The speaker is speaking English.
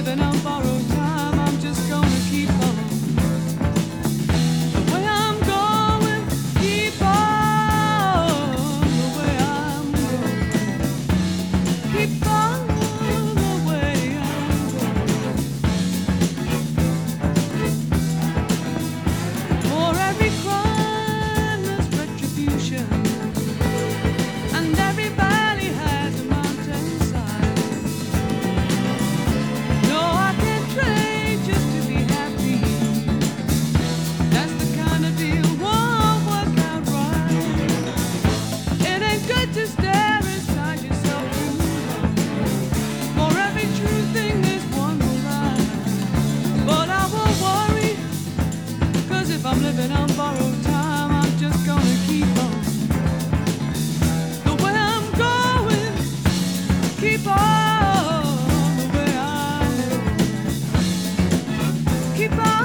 living on borrowed time, I'm just gonna keep on. The way I'm going, keep on. The way I'm going, keep on. The way I'm going. For every crime there's retribution, and every valley has a mountainside. No, I can't trade just to be happy. That's the kind of deal won't work out right. It ain't good to stare inside yourself too long. For every true thing there's one more lie. But I won't worry, 'cause if I'm living on borrowed time, I'm just gonna keep on. The way I'm going, keep on. The way I'm going, keep on.